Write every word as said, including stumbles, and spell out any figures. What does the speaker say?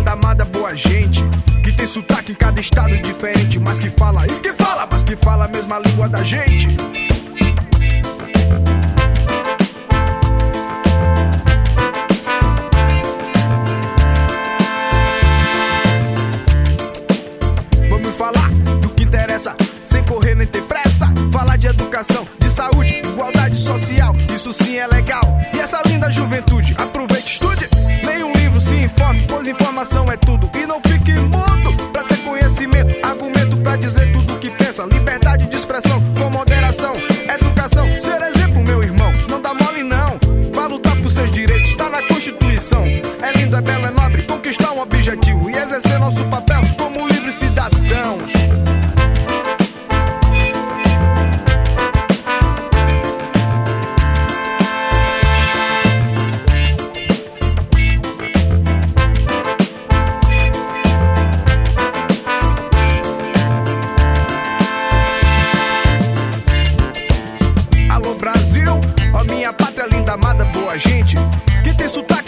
linda, amada, boa gente, que tem sotaque em cada estado diferente, mas que fala e que fala, mas que fala a mesma língua da gente. Vamos falar do que interessa, sem correr nem ter pressa. Falar de educação, de saúde, igualdade social, isso sim é legal. E essa linda juventude, aproveite, estude, leia um livro, se informe, pois informação é tudo. E não fique mudo pra ter conhecimento, argumento pra dizer tudo o que pensa. Liberdade de expressão, com moderação, educação, ser exemplo, meu irmão, não dá mole não. Vai lutar por seus direitos, tá na Constituição. É lindo, é belo, é nobre, conquistar um objetivo e exercer nosso papel como livres cidadãos. Brasil, ó minha pátria linda, amada, boa gente, que tem sotaque